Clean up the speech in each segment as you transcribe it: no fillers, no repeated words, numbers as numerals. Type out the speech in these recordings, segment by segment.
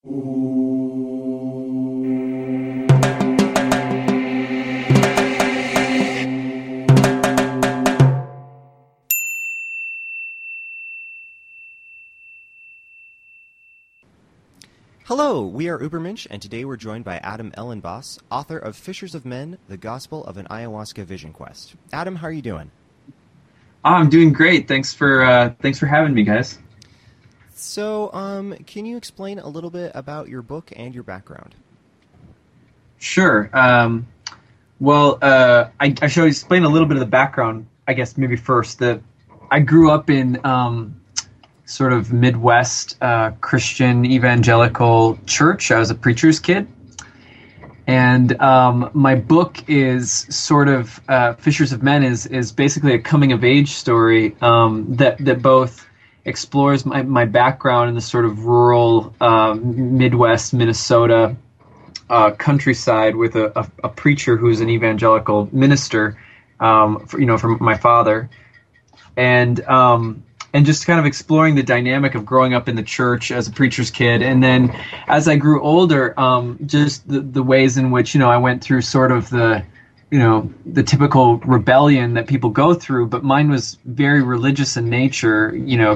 Hello, we are Ubermensch, and today we're joined by Adam Ellenboss, author of Fishers of Men, The Gospel of an Ayahuasca Vision Quest. Adam, how are you doing? I'm doing great. Thanks for having me, guys. So, can you explain a little bit about your book and your background? Sure. I should explain a little bit of the background, I guess, maybe first. I grew up in sort of Midwest Christian evangelical church. I was a preacher's kid. And my book is sort of Fishers of Men is basically a coming of age story that both explores my background in the sort of rural Midwest Minnesota countryside with a preacher who's an evangelical minister, from my father, and just kind of exploring the dynamic of growing up in the church as a preacher's kid. And then as I grew older, just the ways in which, I went through sort of the typical rebellion that people go through, but mine was very religious in nature,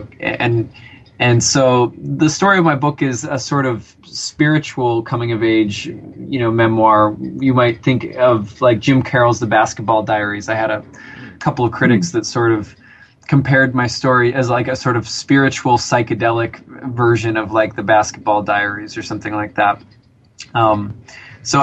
and so the story of my book is a sort of spiritual coming of age, memoir. You might think of like Jim Carroll's The Basketball Diaries. I had a couple of critics that sort of compared my story as like a sort of spiritual psychedelic version of like The Basketball Diaries or something like that. So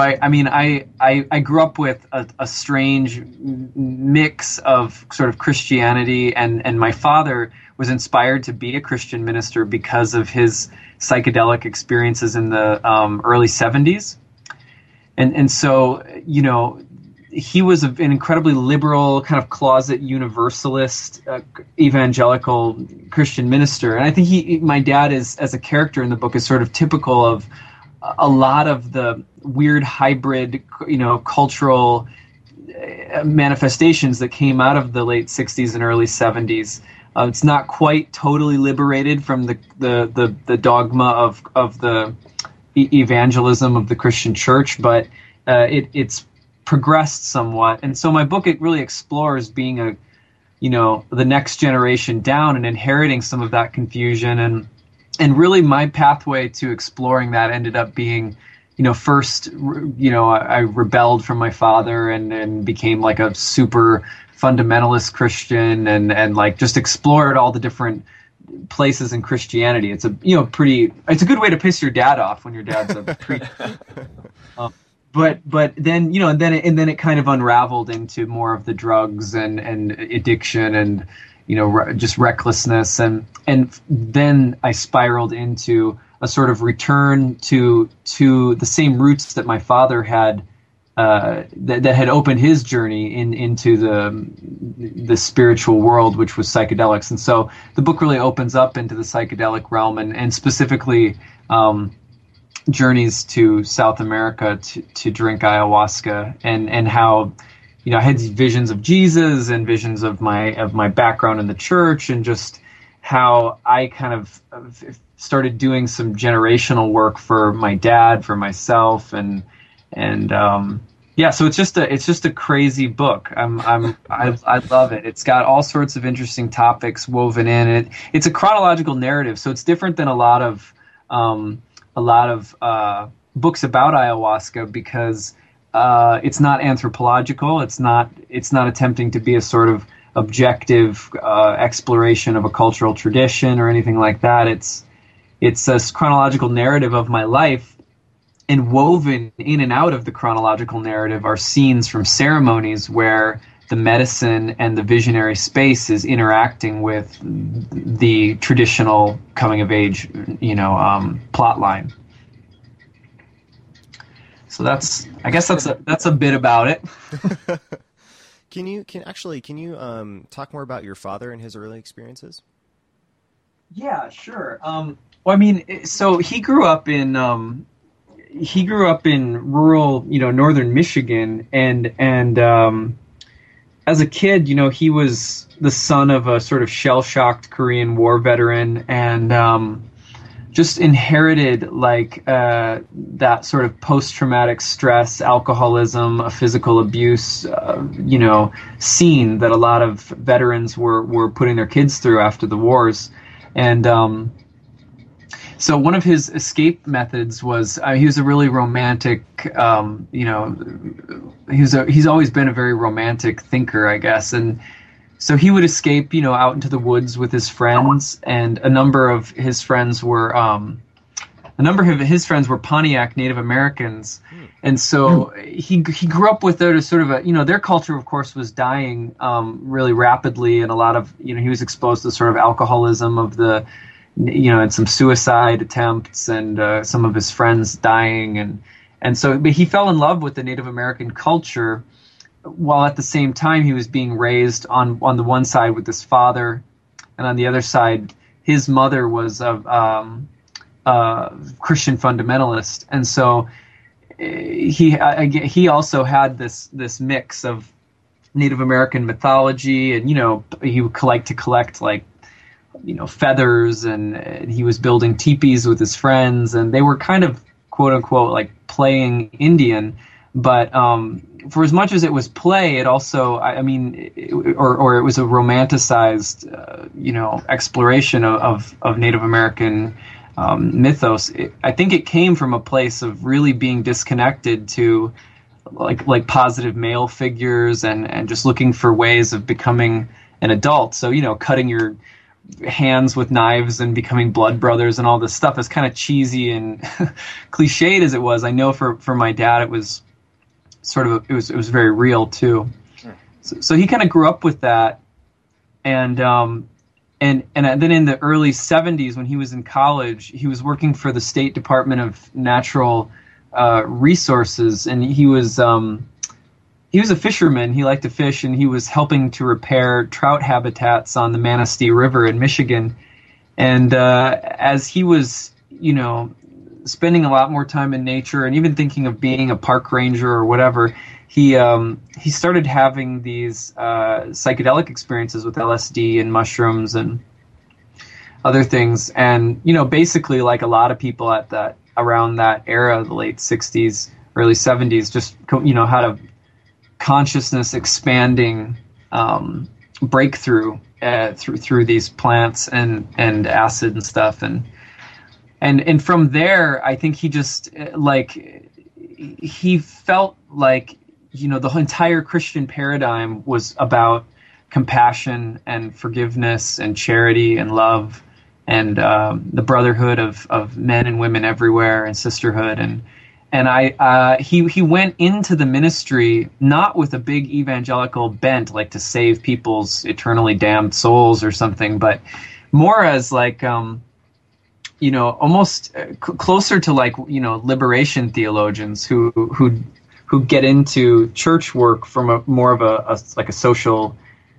I grew up with a strange mix of sort of Christianity, and my father was inspired to be a Christian minister because of his psychedelic experiences in the early 70s. And so, he was an incredibly liberal, kind of closet universalist, evangelical Christian minister. And I think my dad is, as a character in the book, is sort of typical of a lot of the weird hybrid, cultural manifestations that came out of the late 60s and early 70s. It's not quite totally liberated from the dogma of the evangelism of the Christian church, but it's progressed somewhat. And so my book, it really explores being the next generation down and inheriting some of that confusion. And really my pathway to exploring that ended up being, first, I rebelled from my father and became like a super fundamentalist Christian and like just explored all the different places in Christianity. It's a good way to piss your dad off when your dad's a preacher. But then then it kind of unraveled into more of the drugs and addiction and just recklessness, and then I spiraled into a sort of return to the same roots that my father had, that had opened his journey into the spiritual world, which was psychedelics. And so the book really opens up into the psychedelic realm and specifically journeys to South America to drink ayahuasca, and how I had these visions of Jesus and visions of my background in the church, and just how I kind of started doing some generational work for my dad, for myself, so it's just a crazy book. I love it. It's got all sorts of interesting topics woven in it. It's a chronological narrative, so it's different than a lot of books about ayahuasca, because it's not anthropological. It's not attempting to be a sort of objective exploration of a cultural tradition or anything like that. It's a chronological narrative of my life, and woven in and out of the chronological narrative are scenes from ceremonies where the medicine and the visionary space is interacting with the traditional coming of age, plot line. So that's a bit about it. Can you talk more about your father and his early experiences? Yeah, sure. So he grew up in rural, northern Michigan, and as a kid, he was the son of a sort of shell-shocked Korean War veteran, and just inherited like that sort of post-traumatic stress, alcoholism, physical abuse, scene that a lot of veterans were putting their kids through after the wars. And so one of his escape methods was he was a really romantic, he's always been a very romantic thinker, I guess. And so he would escape, out into the woods with his friends, and a number of his friends were Pontiac Native Americans. And so he grew up with their sort of their culture, of course, was dying really rapidly, and a lot of, he was exposed to sort of alcoholism of the, and some suicide attempts, and some of his friends dying, and so but he fell in love with the Native American culture, while at the same time he was being raised on the one side with his father, and on the other side his mother was a Christian fundamentalist, and so he also had this mix of Native American mythology, and he would collect like feathers, and he was building teepees with his friends, and they were kind of quote unquote like playing Indian, but for as much as it was play, it also, or it was a romanticized, exploration of Native American mythos. I think it came from a place of really being disconnected to like positive male figures, and just looking for ways of becoming an adult. So, cutting your hands with knives and becoming blood brothers and all this stuff, as kind of cheesy and cliched as it was, I know for my dad it was sort of it was very real too. Sure. So he kind of grew up with that, and then in the early 70s, when he was in college, he was working for the State Department of Natural Resources, and he was a fisherman. He liked to fish, and he was helping to repair trout habitats on the Manistee River in Michigan. And as he was, spending a lot more time in nature, and even thinking of being a park ranger or whatever, he started having these psychedelic experiences with LSD and mushrooms and other things. And basically, like a lot of people around that era, the late 60s, early 70s, just had a consciousness expanding breakthrough through these plants and acid and stuff, and from there, I think he just he felt like the entire Christian paradigm was about compassion and forgiveness and charity and love, and the brotherhood of men and women everywhere, and sisterhood, and he went into the ministry not with a big evangelical bent, like to save people's eternally damned souls or something, but more as like almost closer to like liberation theologians who get into church work from a more of a social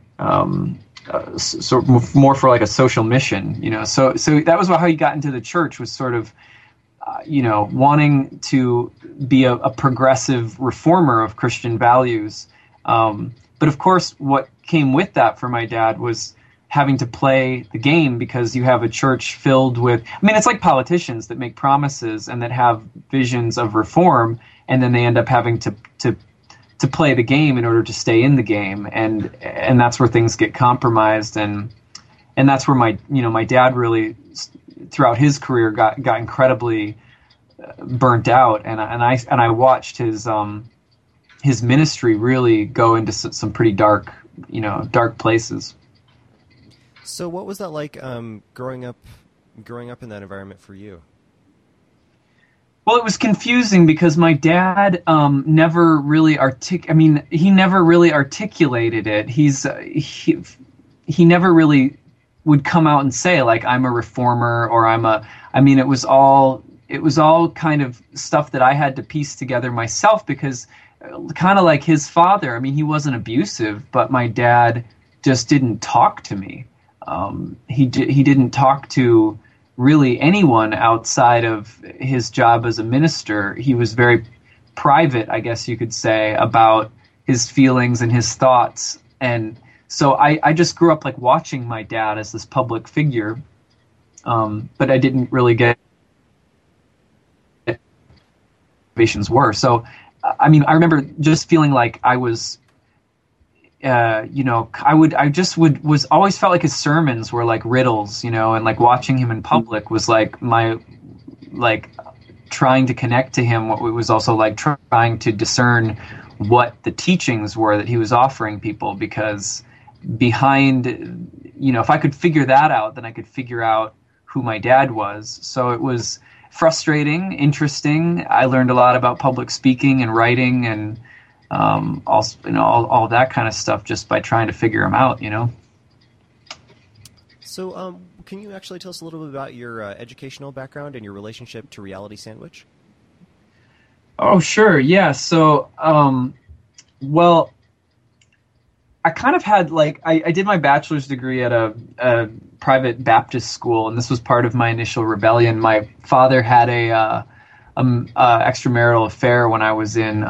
more for like a social mission, so that was how he got into the church, was sort of wanting to be a progressive reformer of Christian values. But of course, what came with that for my dad was having to play the game, because you have a church filled with, it's like politicians that make promises and that have visions of reform, and then they end up having to play the game in order to stay in the game. And that's where things get compromised. And that's where my dad really, throughout his career, got incredibly burnt out, and I watched his ministry really go into some pretty dark places. So what was that like, growing up in that environment for you? Well, it was confusing because my dad never really he never really articulated it. He never really would come out and say like, I'm a reformer, or it was all kind of stuff that I had to piece together myself, because kind of like his father, he wasn't abusive, but my dad just didn't talk to me. He didn't talk to really anyone outside of his job as a minister. He was very private, I guess you could say, about his feelings and his thoughts. And so I just grew up like watching my dad as this public figure. but I didn't really get motivations were. So, I mean, I remember just feeling like I was, was always felt like his sermons were like riddles, and like watching him in public was like like trying to connect to him. What was also like trying to discern what the teachings were that he was offering people, because behind, if I could figure that out, then I could figure out who my dad was. So it was frustrating, interesting. I learned a lot about public speaking and writing and all that kind of stuff just by trying to figure him out, So can you actually tell us a little bit about your educational background and your relationship to Reality Sandwich? Oh, sure. Yeah. So, well, I kind of had I did my bachelor's degree at a private Baptist school, and this was part of my initial rebellion. My father had a extramarital affair when I was in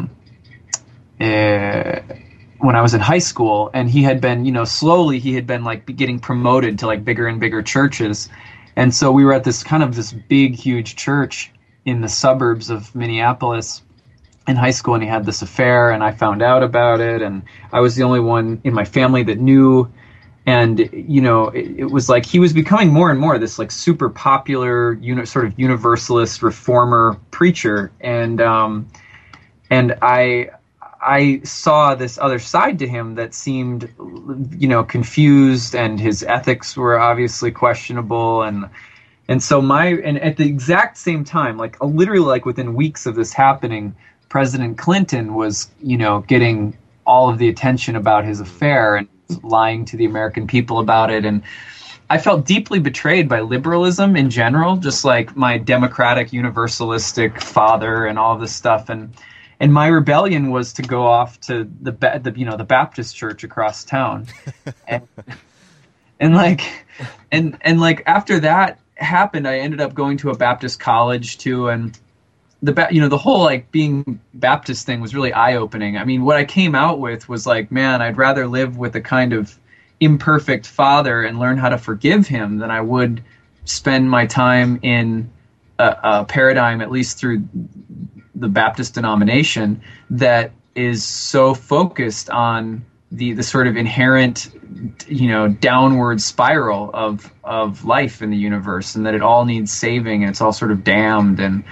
high school, and he had been, slowly he had been like getting promoted to like bigger and bigger churches, and so we were at this big, huge church in the suburbs of Minneapolis in high school, and he had this affair, and I found out about it, and I was the only one in my family that knew. And it was like he was becoming more and more this like super popular sort of universalist reformer preacher, and I saw this other side to him that seemed confused, and his ethics were obviously questionable, and so at the exact same time, literally within weeks of this happening, President Clinton was, getting all of the attention about his affair and lying to the American people about it. And I felt deeply betrayed by liberalism in general, just like my democratic universalistic father and all of this stuff. And my rebellion was to go off to the Baptist church across town. and after that happened, I ended up going to a Baptist college too, and the whole being Baptist thing was really eye-opening. I mean, what I came out with was man, I'd rather live with a kind of imperfect father and learn how to forgive him than I would spend my time in a paradigm, at least through the Baptist denomination, that is so focused on the sort of inherent, downward spiral of life in the universe, and that it all needs saving and it's all sort of damned. And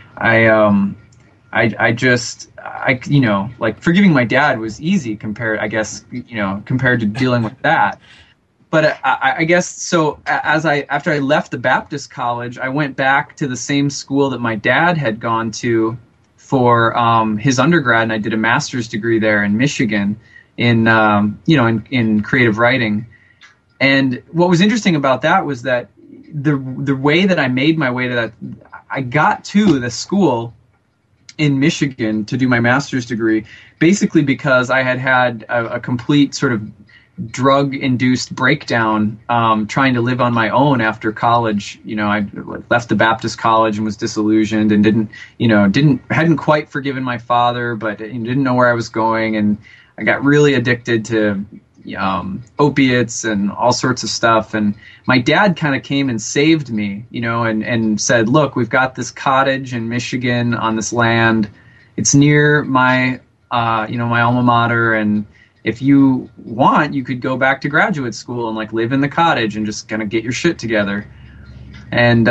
forgiving my dad was easy compared to dealing with that. But I guess so. After I left the Baptist college, I went back to the same school that my dad had gone to for his undergrad, and I did a master's degree there in Michigan in creative writing. And what was interesting about that was that the way that I made my way to that, I got to the school in Michigan to do my master's degree basically because I had a complete sort of drug-induced breakdown trying to live on my own after college. I left the Baptist college and was disillusioned and hadn't quite forgiven my father, but didn't know where I was going, and I got really addicted to opiates and all sorts of stuff. And my dad kind of came and saved me, and said, look, we've got this cottage in Michigan on this land. It's near my alma mater. And if you want, you could go back to graduate school and live in the cottage and just kind of get your shit together. And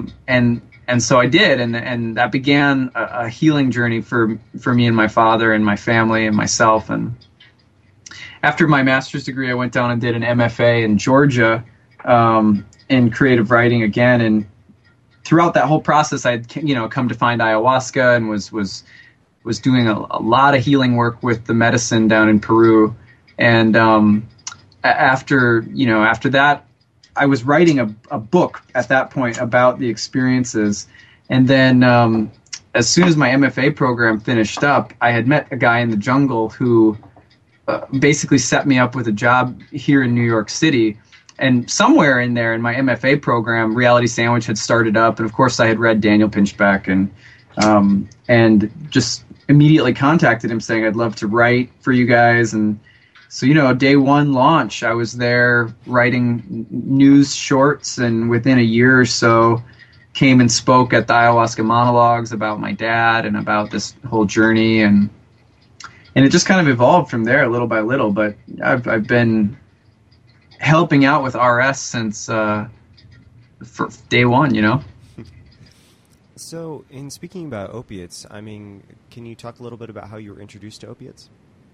so I did. And that began a healing journey for me and my father and my family and myself. And after my master's degree, I went down and did an MFA in Georgia in creative writing again. And throughout that whole process, I'd come to find ayahuasca and was doing a lot of healing work with the medicine down in Peru. And after that, I was writing a book at that point about the experiences. And then as soon as my MFA program finished up, I had met a guy in the jungle who basically set me up with a job here in New York City. And somewhere in there in my MFA program, Reality Sandwich had started up. And of course I had read Daniel Pinchbeck and just immediately contacted him saying, I'd love to write for you guys. And So, day one launch, I was there writing news shorts, and within a year or so came and spoke at the ayahuasca monologues about my dad and about this whole journey. And it just kind of evolved from there little by little. But I've been helping out with RS since for day one. So, in speaking about opiates, I mean, can you talk a little bit about how you were introduced to opiates?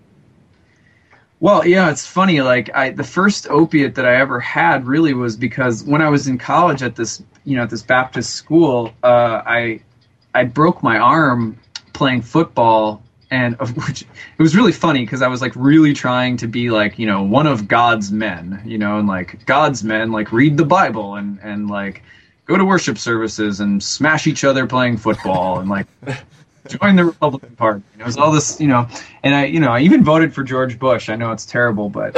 Well, yeah, it's funny. Like the first opiate that I ever had really was because when I was in college at this Baptist school, I broke my arm playing football, and of which it was really funny because I was like really trying to be like, one of God's men, and like God's men like read the Bible and like go to worship services and smash each other playing football and like join the Republican Party. It was all this, and I even voted for George Bush. I know it's terrible, but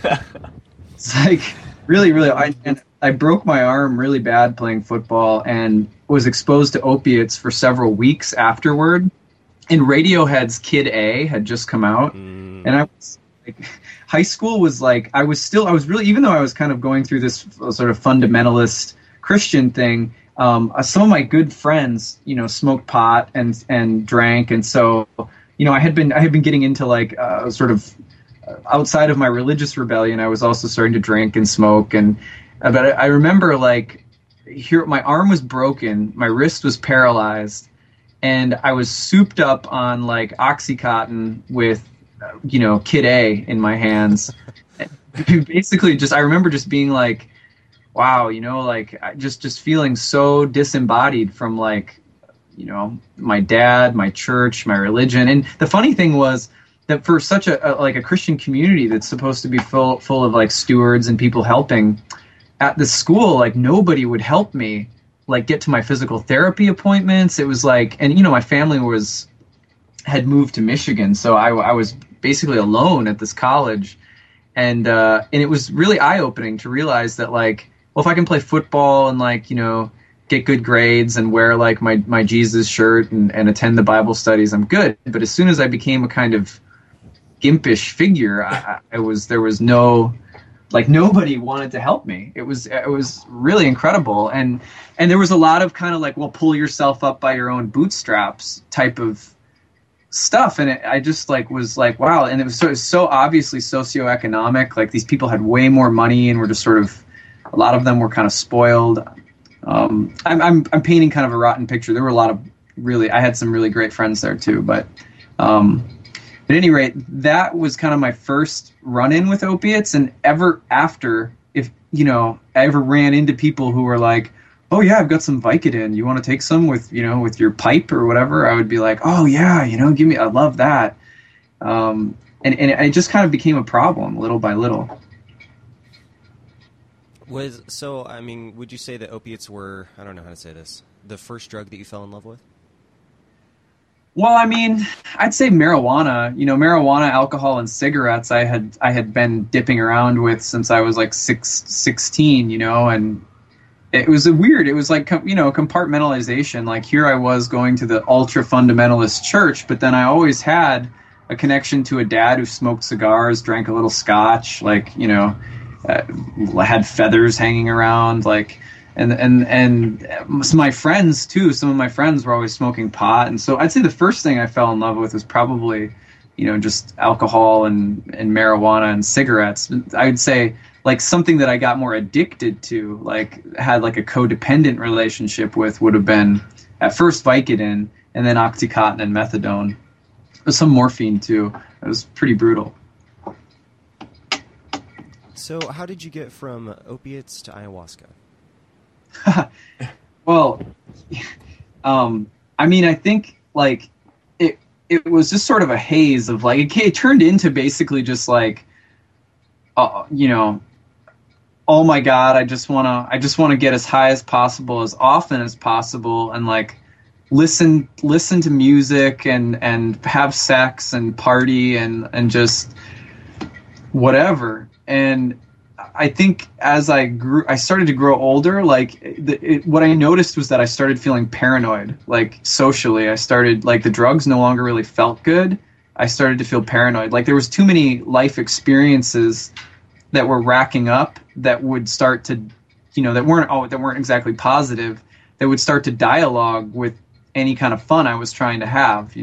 it's like really, really. I broke my arm really bad playing football and was exposed to opiates for several weeks afterward. And Radiohead's Kid A had just come out, and I was like, high school was like I was really, even though I was kind of going through this sort of fundamentalist Christian thing. Some of my good friends, smoked pot and drank, and so I had been getting into like sort of outside of my religious rebellion. I was also starting to drink and smoke, and but I remember like here my arm was broken, my wrist was paralyzed, and I was souped up on like Oxycontin with Kid A in my hands. Basically, I remember just being like, wow, like just feeling so disembodied from like, my dad, my church, my religion. And the funny thing was that for such a Christian community that's supposed to be full of like stewards and people helping at the school, like nobody would help me like get to my physical therapy appointments. It was like, and my family had moved to Michigan. So I was basically alone at this college. And it was really eye-opening to realize that like, well, if I can play football and like, get good grades and wear like my Jesus shirt and attend the Bible studies, I'm good. But as soon as I became a kind of gimpish figure, there was no, like nobody wanted to help me. It was really incredible. And there was a lot of kind of like, well, pull yourself up by your own bootstraps type of stuff. And I just like was like, wow. And it was so obviously socioeconomic. Like these people had way more money and were just sort of, a lot of them were kind of spoiled. I'm painting kind of a rotten picture. There were a lot of I had some really great friends there too. But at any rate, that was kind of my first run-in with opiates. And ever after, if I ever ran into people who were like, oh yeah, I've got some Vicodin. You want to take some with your pipe or whatever? I would be like, oh yeah, give me. I love that. And it just kind of became a problem little by little. Would you say that opiates were, I don't know how to say this, the first drug that you fell in love with? Well, I mean, I'd say marijuana. Marijuana, alcohol, and cigarettes I had been dipping around with since I was like 16, and it was weird. It was like, compartmentalization. Like here I was going to the ultra fundamentalist church, but then I always had a connection to a dad who smoked cigars, drank a little scotch, like, had feathers hanging around, like, and my friends too. Some of my friends were always smoking pot, and so I'd say the first thing I fell in love with was probably, just alcohol and marijuana and cigarettes. I would say like something that I got more addicted to, like had like a codependent relationship with, would have been at first Vicodin and then Oxycontin and methadone. There's some morphine too. It was pretty brutal. So how did you get from opiates to ayahuasca? Well, I mean, I think like it was just sort of a haze of like, it turned into basically just like, oh my God, I just want to get as high as possible, as often as possible. And like, listen to music and have sex and party and just whatever. And I think as I started to grow older, like what I noticed was that I started feeling paranoid, like socially. I started, like, the drugs no longer really felt good. I started to feel paranoid. Like there was too many life experiences that were racking up that would start to, that weren't exactly positive, that would start to dialogue with any kind of fun I was trying to have.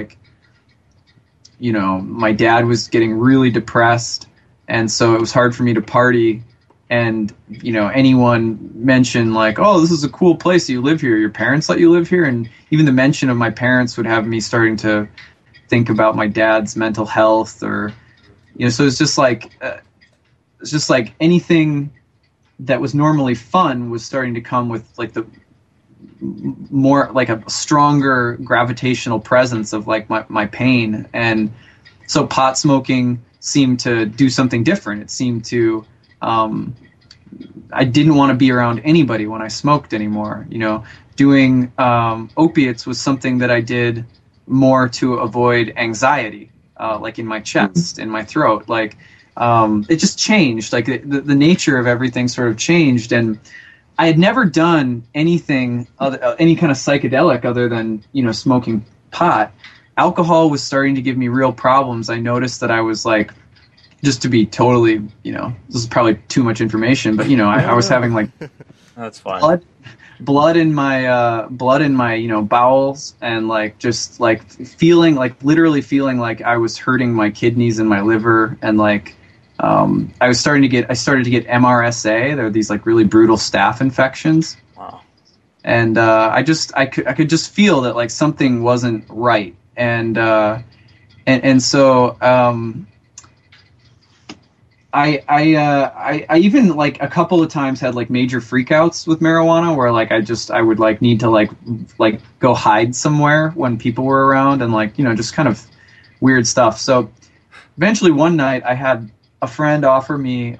My dad was getting really depressed, and so it was hard for me to party. And, anyone mentioned like, oh, this is a cool place that you live here. Your parents let you live here. And even the mention of my parents would have me starting to think about my dad's mental health, or, so it's just like anything that was normally fun was starting to come with like the more like a stronger gravitational presence of like my pain. And so pot smoking seemed to do something different. It seemed to, I didn't want to be around anybody when I smoked anymore. Doing opiates was something that I did more to avoid anxiety, like in my chest, in my throat. Like it just changed. Like the nature of everything sort of changed, and I had never done anything any kind of psychedelic other than smoking pot. Alcohol was starting to give me real problems. I noticed that I was like, just to be totally, this is probably too much information, but I was having like that's fine. Blood in my bowels, and like just like feeling like literally feeling like I was hurting my kidneys and my liver, and like I started to get MRSA. There are these like really brutal staph infections. Wow. And I could just feel that like something wasn't right, and so I even like a couple of times had like major freakouts with marijuana, where like I would like need to like go hide somewhere when people were around, and like just kind of weird stuff. So eventually one night I had a friend offer me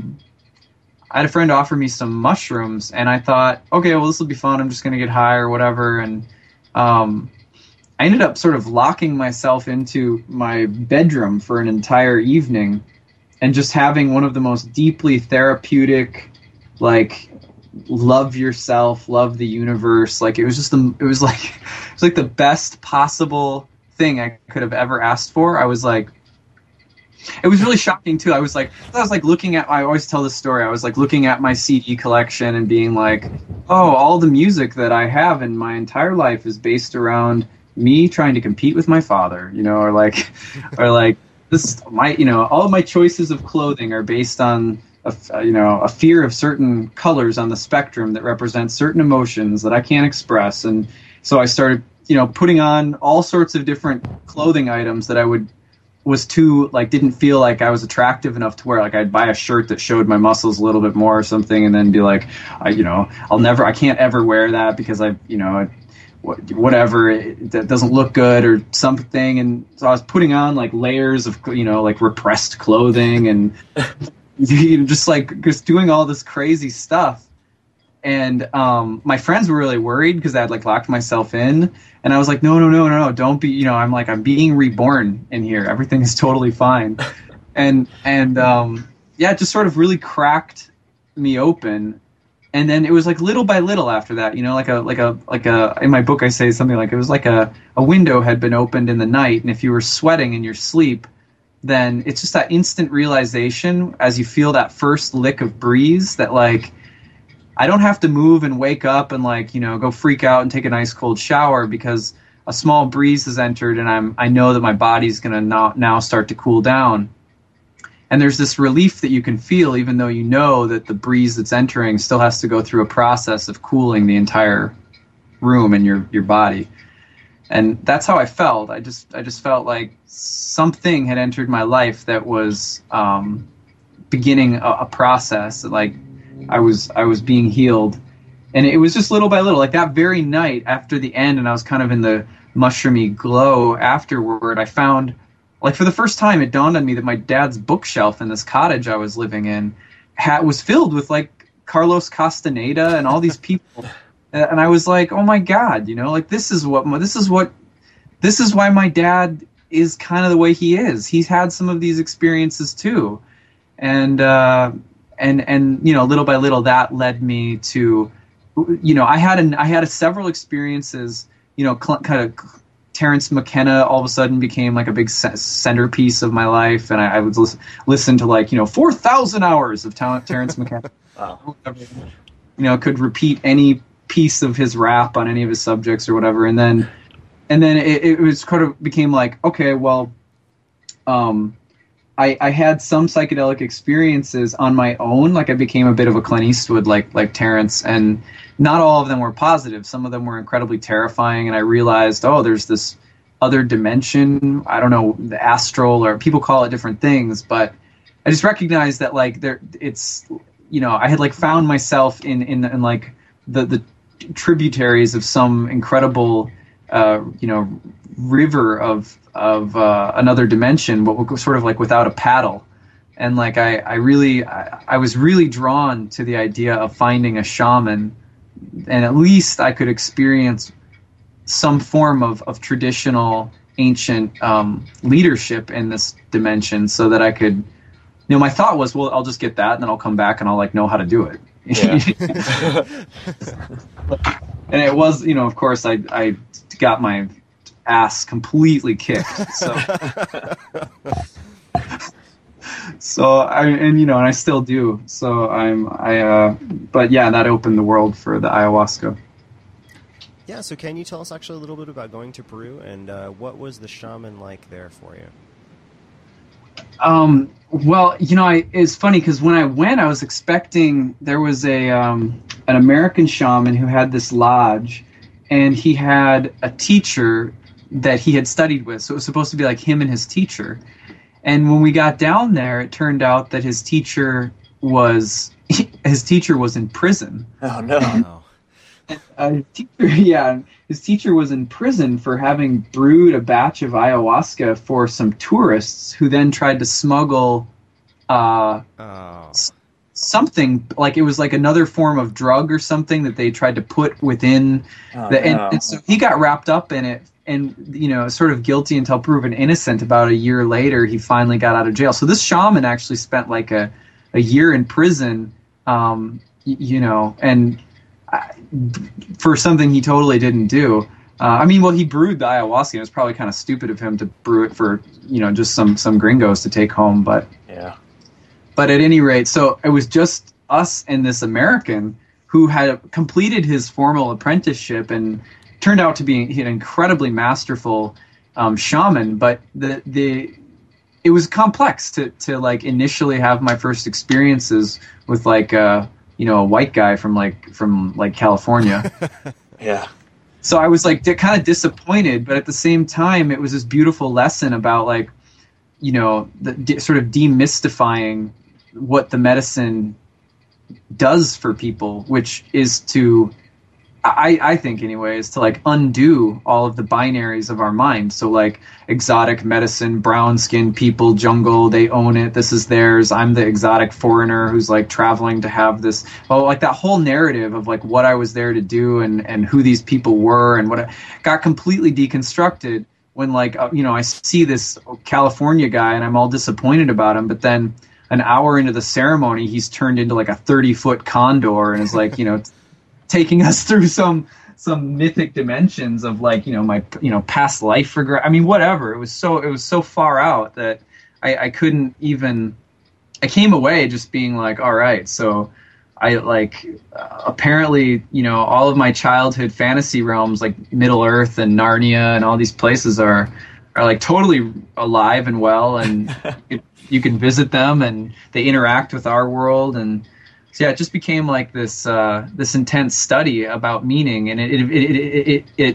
some mushrooms, and I thought, okay, well, this will be fun. I'm just gonna get high or whatever, and I ended up sort of locking myself into my bedroom for an entire evening, and just having one of the most deeply therapeutic, like, love yourself, love the universe. Like it was like the best possible thing I could have ever asked for. I was like, it was really shocking too. I was looking at, I always tell this story. I was like looking at my CD collection and being like, oh, all the music that I have in my entire life is based around me trying to compete with my father, or like this, all of my choices of clothing are based on a fear of certain colors on the spectrum that represent certain emotions that I can't express. And so I started, putting on all sorts of different clothing items that didn't feel like I was attractive enough to wear. Like I'd buy a shirt that showed my muscles a little bit more or something, and then be like, I can't ever wear that because that doesn't look good or something. And so I was putting on like layers of, like repressed clothing, and just doing all this crazy stuff. And my friends were really worried because I had like locked myself in, and I was like, no, don't be, I'm being reborn in here. Everything is totally fine. and it just sort of really cracked me open. And then it was like little by little after that, like a in my book I say something like it was like a window had been opened in the night, and if you were sweating in your sleep, then it's just that instant realization as you feel that first lick of breeze that like, I don't have to move and wake up and like, go freak out and take a nice cold shower because a small breeze has entered, and I know that my body's going to now start to cool down. And there's this relief that you can feel, even though you know that the breeze that's entering still has to go through a process of cooling the entire room and your body. And that's how I felt. I just felt like something had entered my life that was beginning a process. Like I was being healed, and it was just little by little. Like that very night after the end, and I was kind of in the mushroomy glow afterward, I found, like for the first time, it dawned on me that my dad's bookshelf in this cottage I was living in was filled with like Carlos Castaneda and all these people. And I was like, oh my God, like this is why my dad is kind of the way he is. He's had some of these experiences too. And little by little that led me to, I had several experiences, kind of Terence McKenna all of a sudden became like a big centerpiece of my life, and I would listen to like 4,000 hours of Terence McKenna. Wow. Could repeat any piece of his rap on any of his subjects or whatever, and then it was kind of became like, okay, well, I had some psychedelic experiences on my own. Like I became a bit of a Clint Eastwood, like Terence, and not all of them were positive. Some of them were incredibly terrifying, and I realized, oh, there's this other dimension. I don't know, the astral, or people call it different things, but I just recognized that like I had like found myself in like the tributaries of some incredible river of another dimension, but sort of like without a paddle. And like I was really drawn to the idea of finding a shaman, and at least I could experience some form of traditional ancient leadership in this dimension, so that I could, my thought was, well, I'll just get that and then I'll come back and I'll like know how to do it. Yeah. And it was, of course I got my ass completely kicked. So and I still do. So but yeah, that opened the world for the ayahuasca. Yeah. So can you tell us actually a little bit about going to Peru, and what was the shaman like there for you? Well, it's funny because when I went, I was expecting there was an American shaman who had this lodge, and he had a teacher that he had studied with. So it was supposed to be like him and his teacher. And when we got down there, it turned out that his teacher was in prison. Oh no. His teacher was in prison for having brewed a batch of ayahuasca for some tourists who then tried to smuggle something, like it was like another form of drug or something that they tried to put within and so he got wrapped up in it, and sort of guilty until proven innocent. About a year later, he finally got out of jail. So this shaman actually spent like a year in prison, and for something he totally didn't do. He brewed the ayahuasca. It was probably kind of stupid of him to brew it for, just some gringos to take home. But yeah. But at any rate, so it was just us and this American who had completed his formal apprenticeship and turned out to be an incredibly masterful shaman. But it was complex to like initially have my first experiences with like a white guy from California. Yeah. So I was like kind of disappointed, but at the same time, it was this beautiful lesson about like, sort of demystifying what the medicine does for people, which is to, I think anyway, is to like undo all of the binaries of our mind. So like exotic medicine, brown skinned people, jungle, they own it. This is theirs. I'm the exotic foreigner who's like traveling to have this. Well, like that whole narrative of like what I was there to do and who these people were and what got completely deconstructed when like, I see this California guy and I'm all disappointed about him. But then an hour into the ceremony, he's turned into like a 30-foot condor and is like, taking us through some mythic dimensions of like my past life regret. Whatever. It was so far out that I couldn't even. I came away just being like, all right. So I like apparently all of my childhood fantasy realms like Middle Earth and Narnia and all these places are like totally alive and well, and you can visit them and they interact with our world. And so yeah, it just became like this intense study about meaning, and it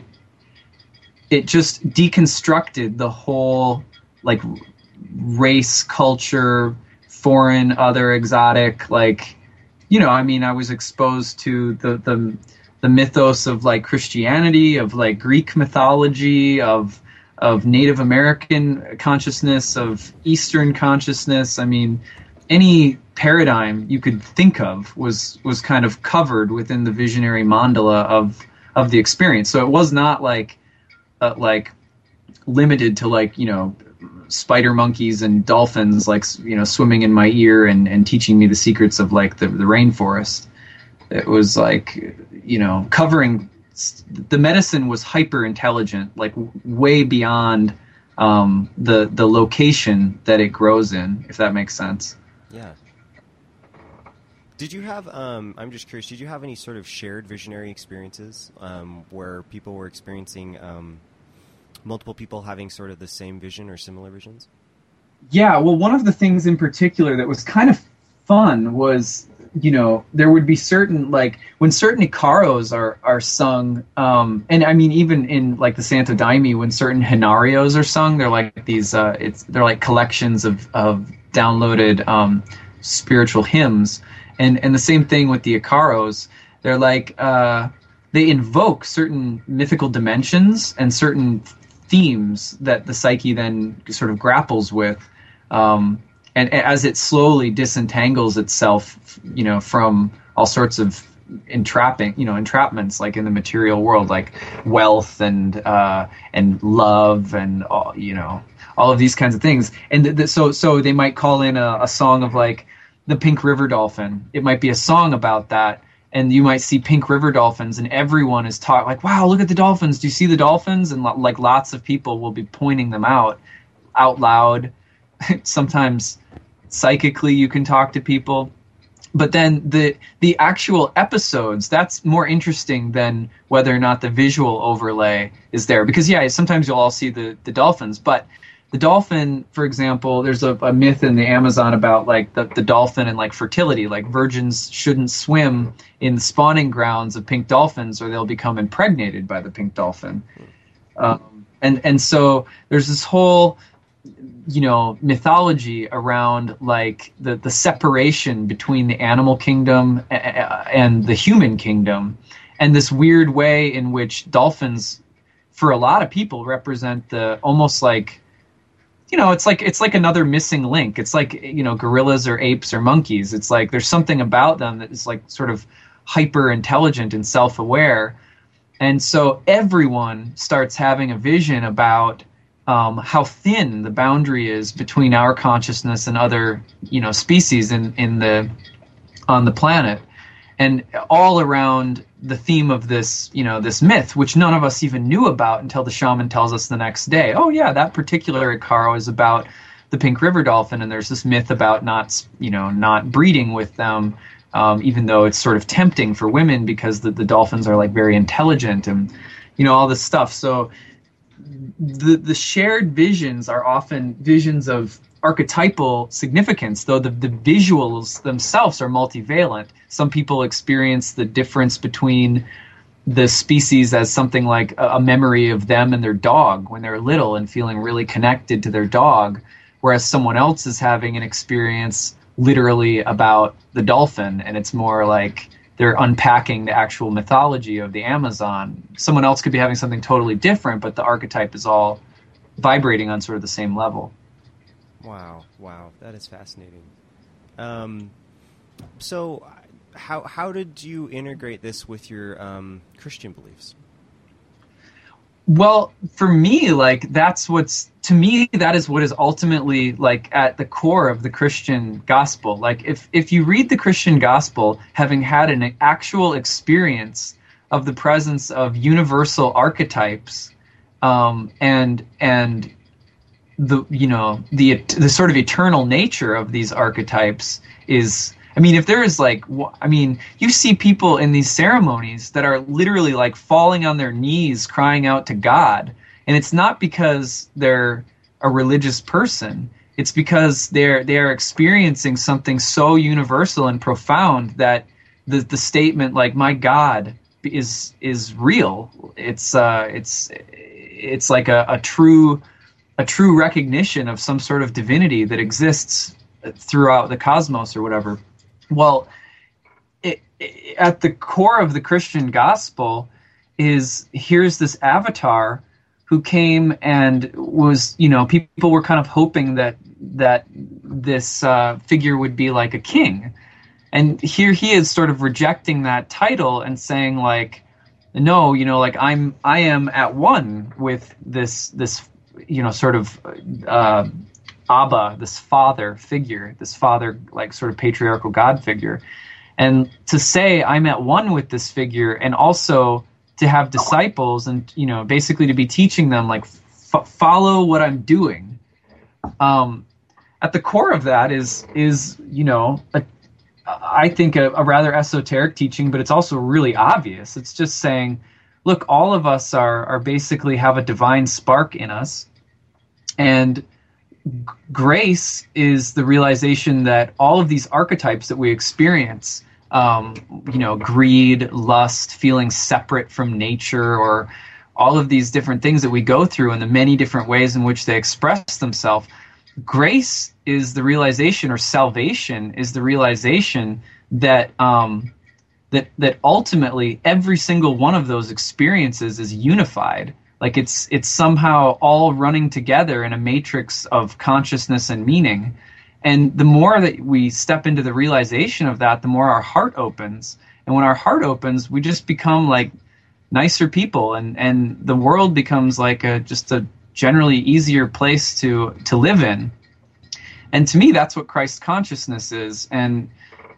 just deconstructed the whole like race, culture, foreign, other, exotic. Like I was exposed to the mythos of like Christianity, of like Greek mythology, of Native American consciousness, of Eastern consciousness. Any paradigm you could think of was kind of covered within the visionary mandala of the experience. So it was not like limited to like spider monkeys and dolphins like swimming in my ear and teaching me the secrets of like the rainforest. It was like covering the medicine was hyper intelligent, like way beyond the location that it grows in, if that makes sense. Yeah. Did you have, I'm just curious, did you have any sort of shared visionary experiences where people were experiencing multiple people having sort of the same vision or similar visions? Yeah, well, one of the things in particular that was kind of fun was, there would be certain, like, when certain Icaros are sung, and I mean, even in, like, the Santo Daime, when certain Hinarios are sung, they're like these, they're like collections of downloaded spiritual hymns. And the same thing with the Icaros. They're like, they invoke certain mythical dimensions and certain themes that the psyche then sort of grapples with. And as it slowly disentangles itself, from all sorts of entrapments, like in the material world, like wealth and love and all of these kinds of things. And so they might call in a song of like the Pink River Dolphin. It might be a song about that, and you might see pink river dolphins, and everyone is talking like, "Wow, look at the dolphins! Do you see the dolphins?" And like lots of people will be pointing them out loud. Sometimes psychically, you can talk to people, but then the actual episodes, that's more interesting than whether or not the visual overlay is there. Because sometimes you'll all see the dolphins, but the dolphin, for example, there's a myth in the Amazon about like the dolphin and like fertility, like virgins shouldn't swim in the spawning grounds of pink dolphins or they'll become impregnated by the pink dolphin. And so there's this whole, mythology around like the separation between the animal kingdom and the human kingdom, and this weird way in which dolphins, for a lot of people, represent the almost like, it's like another missing link. It's like, gorillas or apes or monkeys. It's like there's something about them that is like sort of hyper intelligent and self-aware. And so everyone starts having a vision about how thin the boundary is between our consciousness and other, species on the planet. And all around the theme of this, this myth, which none of us even knew about until the shaman tells us the next day. Oh yeah, that particular Icaro is about the pink river dolphin, and there's this myth about not breeding with them, even though it's sort of tempting for women because the dolphins are like very intelligent and all this stuff. So the shared visions are often visions of archetypal significance, though the visuals themselves are multivalent. Some people experience the difference between the species as something like a memory of them and their dog when they're little and feeling really connected to their dog, whereas someone else is having an experience literally about the dolphin, and it's more like they're unpacking the actual mythology of the Amazon. Someone else could be having something totally different, but the archetype is all vibrating on sort of the same level. Wow, that is fascinating. So how did you integrate this with your Christian beliefs? Well, for me, like that is what is ultimately like at the core of the Christian gospel. Like if you read the Christian gospel, having had an actual experience of the presence of universal archetypes, and the sort of eternal nature of these archetypes is, if there is you see people in these ceremonies that are literally like falling on their knees crying out to God, and it's not because they're a religious person, it's because they are experiencing something so universal and profound that the statement like my God is real. It's like a true recognition of some sort of divinity that exists throughout the cosmos or whatever. Well, at the core of the Christian gospel here's this avatar who came and was, people were kind of hoping that this figure would be like a king. And here he is sort of rejecting that title and saying like, no, I am at one with this sort of Abba, this father figure, this father, like sort of patriarchal God figure. And to say I'm at one with this figure and also to have disciples and, basically to be teaching them, like, follow what I'm doing. At the core of that is I think a rather esoteric teaching, but it's also really obvious. It's just saying, look, all of us are basically have a divine spark in us, and grace is the realization that all of these archetypes that we experience, greed, lust, feeling separate from nature, or all of these different things that we go through and the many different ways in which they express themselves. Grace is the realization, or salvation is the realization that that ultimately every single one of those experiences is unified. Like it's somehow all running together in a matrix of consciousness and meaning. And the more that we step into the realization of that, the more our heart opens. And when our heart opens, we just become like nicer people, and the world becomes like just a generally easier place to live in. And to me, that's what Christ consciousness is. And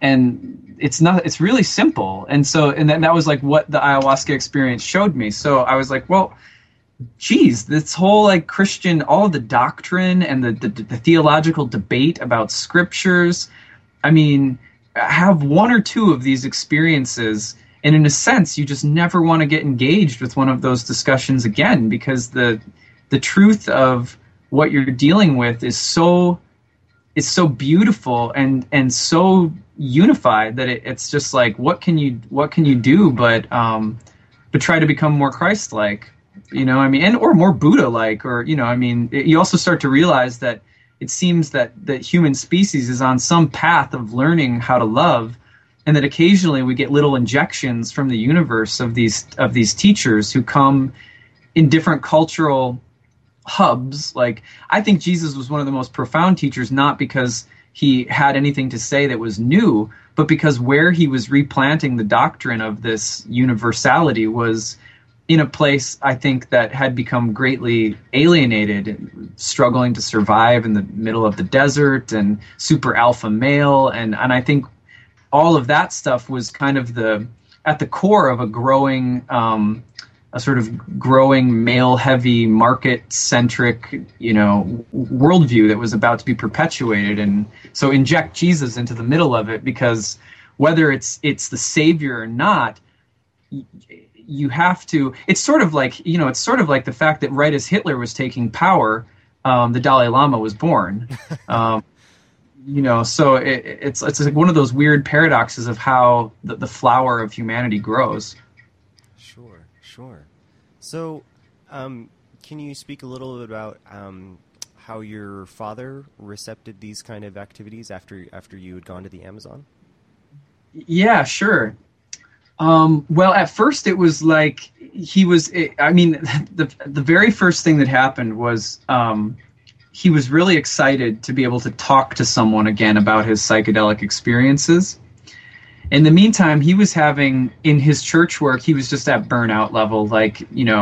it's really simple. And then that was like what the ayahuasca experience showed me. So I was like, well, geez, this whole like Christian, all of the doctrine and the theological debate about scriptures, I mean, have one or two of these experiences, and in a sense, you just never want to get engaged with one of those discussions again, because the truth of what you're dealing with is so beautiful and so unified that it's just like, what can you do but try to become more Christ-like, or more Buddha-like, or you also start to realize that it seems that the human species is on some path of learning how to love, and that occasionally we get little injections from the universe of these teachers who come in different cultural hubs. Like, I think Jesus was one of the most profound teachers, not because he had anything to say that was new, but because where he was replanting the doctrine of this universality was in a place, I think, that had become greatly alienated, struggling to survive in the middle of the desert, and super alpha male, and I think all of that stuff was kind of at the core of a sort of growing male-heavy, market-centric, worldview that was about to be perpetuated. And so inject Jesus into the middle of it, because whether it's the savior or not, you have to. It's sort of like the fact that right as Hitler was taking power, the Dalai Lama was born. So it's like one of those weird paradoxes of how the flower of humanity grows. Sure. So, can you speak a little bit about how your father recepted these kind of activities after you had gone to the Amazon? Yeah, sure. Well, at first it was like the very first thing that happened was he was really excited to be able to talk to someone again about his psychedelic experiences. In the meantime, he was having, in his church work, he was just at burnout level. Like,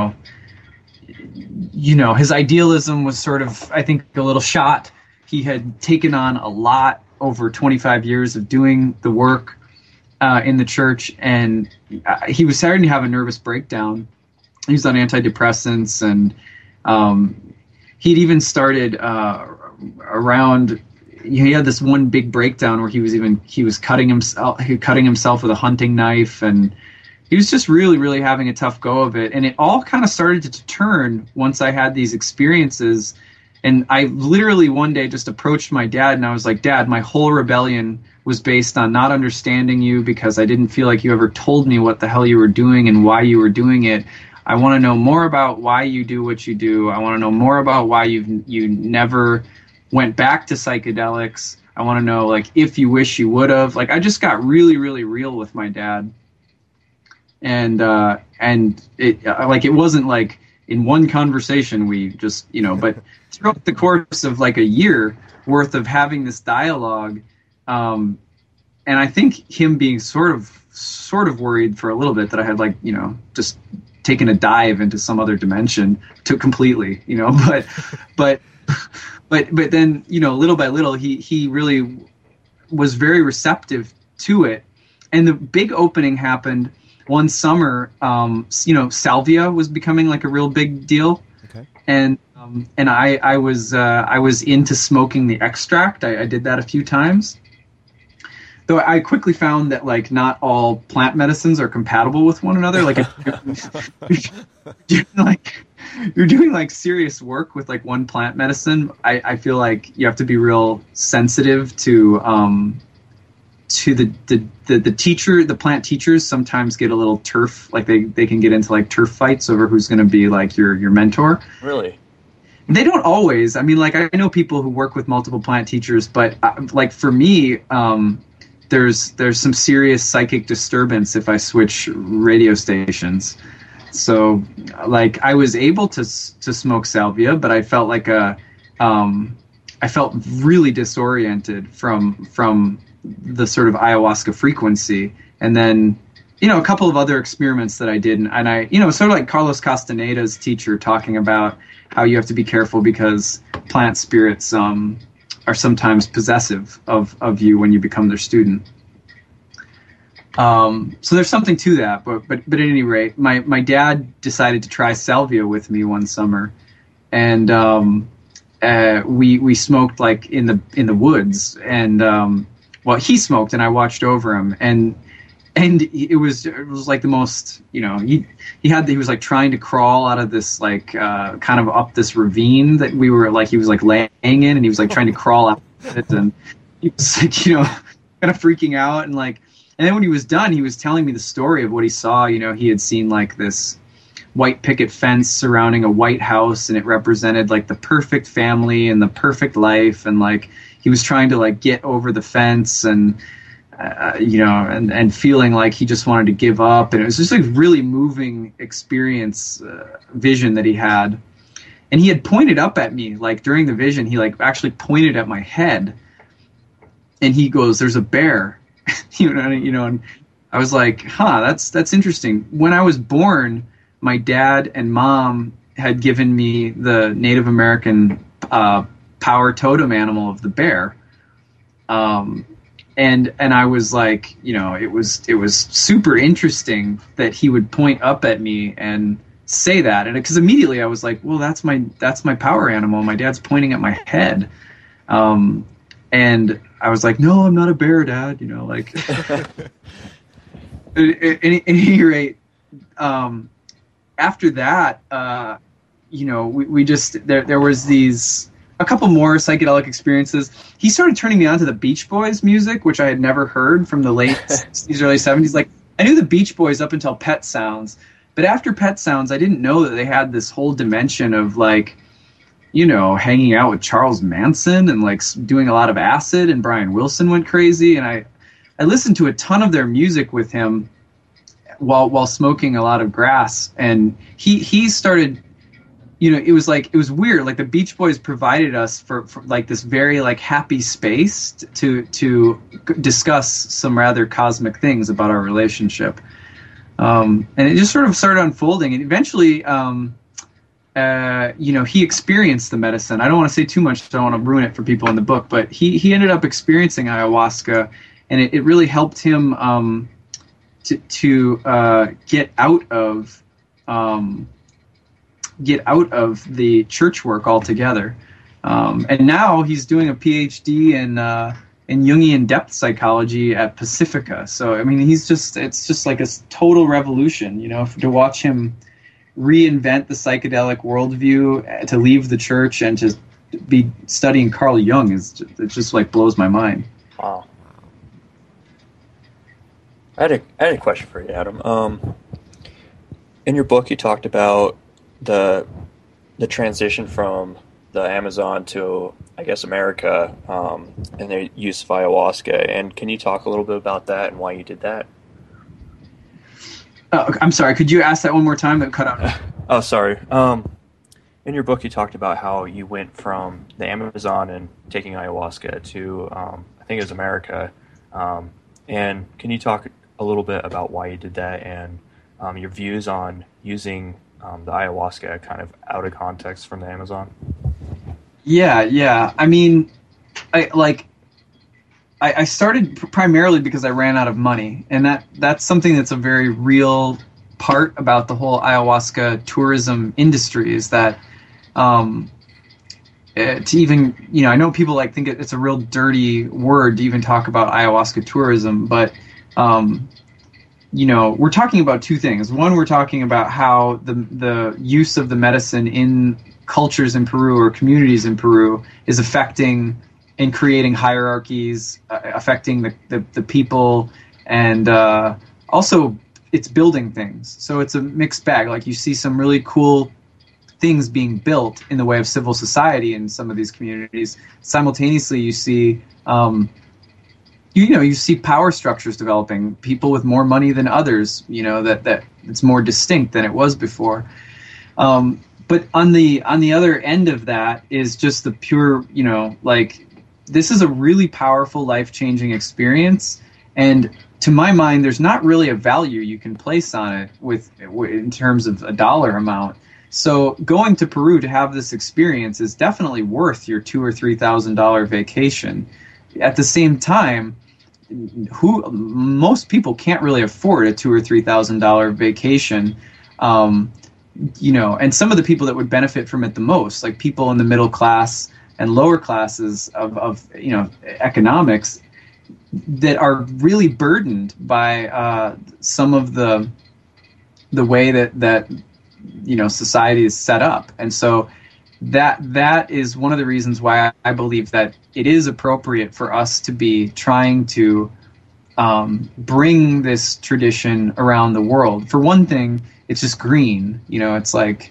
his idealism was sort of, I think, a little shot. He had taken on a lot over 25 years of doing the work in the church, and he was starting to have a nervous breakdown. He was on antidepressants, and he'd even started around. He had this one big breakdown where he was cutting himself with a hunting knife, and he was just really, really having a tough go of it. And it all kind of started to turn once I had these experiences. And I literally one day just approached my dad, and I was like, Dad, my whole rebellion was based on not understanding you, because I didn't feel like you ever told me what the hell you were doing and why you were doing it. I want to know more about why you do what you do. I want to know more about why you never went back to psychedelics. I want to know, like, if you wish you would have. Like, I just got really, really real with my dad. And it wasn't like in one conversation we just, but throughout the course of like a year worth of having this dialogue, and I think him being sort of worried for a little bit that I had, like, just taken a dive into some other dimension to completely, but then, little by little, he really was very receptive to it. And the big opening happened one summer, salvia was becoming like a real big deal. Okay. And I was into smoking the extract. I did that a few times. Though I quickly found that like not all plant medicines are compatible with one another. Like you're doing like serious work with like one plant medicine, I feel like you have to be real sensitive to the plant teachers sometimes get a little turf, like they can get into like turf fights over who's going to be like your mentor. Really? They don't always. I mean, like I know people who work with multiple plant teachers, but like for me, there's some serious psychic disturbance if I switch radio stations. So, like, I was able to smoke salvia, but I felt like I felt really disoriented from the sort of ayahuasca frequency. And then, a couple of other experiments that I did, and I, sort of like Carlos Castaneda's teacher talking about how you have to be careful because plant spirits are sometimes possessive of you when you become their student. So there's something to that, but at any rate, my dad decided to try salvia with me one summer, and we smoked like in the woods, and he smoked and I watched over him, and it was like the most, he was like trying to crawl out of this like kind of up this ravine that we were like, he was like laying in, and he was like trying to crawl out of it, and he was like, kind of freaking out, and then when he was done, he was telling me the story of what he saw. He had seen like this white picket fence surrounding a white house, and it represented like the perfect family and the perfect life, and like he was trying to like get over the fence, and and feeling like he just wanted to give up, and it was just like really moving experience, vision that he had. And he had pointed up at me, like during the vision, he like actually pointed at my head, and he goes, "There's a bear." And I was like, that's interesting. When I was born, my dad and mom had given me the Native American power totem animal of the bear. And I was like, it was super interesting that he would point up at me and say that. And because immediately I was like, well, that's my power animal. My dad's pointing at my head. And I was like, no, I'm not a bear, Dad. At any rate, after that, we just, there was a couple more psychedelic experiences. He started turning me on to the Beach Boys music, which I had never heard from the late 60s, early 70s. Like, I knew the Beach Boys up until Pet Sounds, but after Pet Sounds, I didn't know that they had this whole dimension of like, hanging out with Charles Manson and like doing a lot of acid, and Brian Wilson went crazy. And I listened to a ton of their music with him while smoking a lot of grass. And he started, it was weird. Like the Beach Boys provided us for like this very like happy space to discuss some rather cosmic things about our relationship. And it just sort of started unfolding, and eventually, he experienced the medicine. I don't want to say too much, so I don't want to ruin it for people in the book, but he ended up experiencing ayahuasca, and it really helped him to get out of the church work altogether. And now he's doing a PhD in Jungian depth psychology at Pacifica. So I mean, it's just like a total revolution, to watch him reinvent the psychedelic worldview, to leave the church and to be studying Carl Jung it just like blows my mind. Wow. I had a question for you, Adam. In your book, you talked about the transition from the Amazon to, I guess, America, and the use of ayahuasca. And can you talk a little bit about that and why you did that? I'm sorry, could you ask that one more time? That cut out. Oh, sorry. In your book, you talked about how you went from the Amazon and taking ayahuasca to, I think it was America. And can you talk a little bit about why you did that and your views on using the ayahuasca kind of out of context from the Amazon? Yeah. I mean, I started primarily because I ran out of money, and that's something that's a very real part about the whole ayahuasca tourism industry is that to even, I know people like think it's a real dirty word to even talk about ayahuasca tourism, but we're talking about two things. One, we're talking about how the use of the medicine in cultures in Peru or communities in Peru is affecting and creating hierarchies, affecting the people, and also it's building things. So it's a mixed bag. Like you see some really cool things being built in the way of civil society in some of these communities. Simultaneously, you see, you see power structures developing. People with more money than others. That it's more distinct than it was before. But on the other end of that is just the pure, this is a really powerful, life-changing experience, and to my mind, there's not really a value you can place on it in terms of a dollar amount. So going to Peru to have this experience is definitely worth your $2,000 or $3,000 vacation. At the same time, most people can't really afford a $2,000 or $3,000 vacation. And some of the people that would benefit from it the most, like people in the middle class and lower classes of economics, that are really burdened by some of the way that society is set up. And so that is one of the reasons why I believe that it is appropriate for us to be trying to bring this tradition around the world. For one thing, it's just green. It's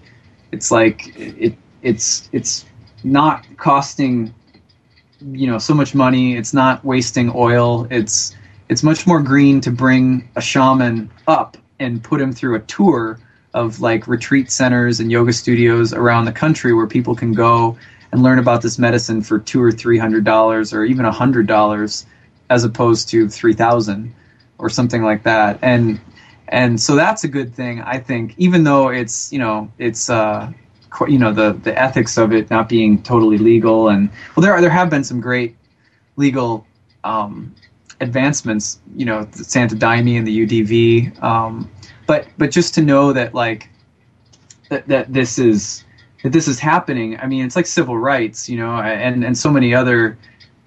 not costing so much money. It's not wasting oil. It's much more green to bring a shaman up and put him through a tour of like retreat centers and yoga studios around the country where people can go and learn about this medicine for $200 or $300 or even $100 as opposed to $3,000 or something like that. And so that's a good thing, I think, even though it's the ethics of it not being totally legal. And there have been some great legal advancements, the Santa Daime and the UDV. But just to know that that this is happening. I mean, it's like civil rights, and so many other.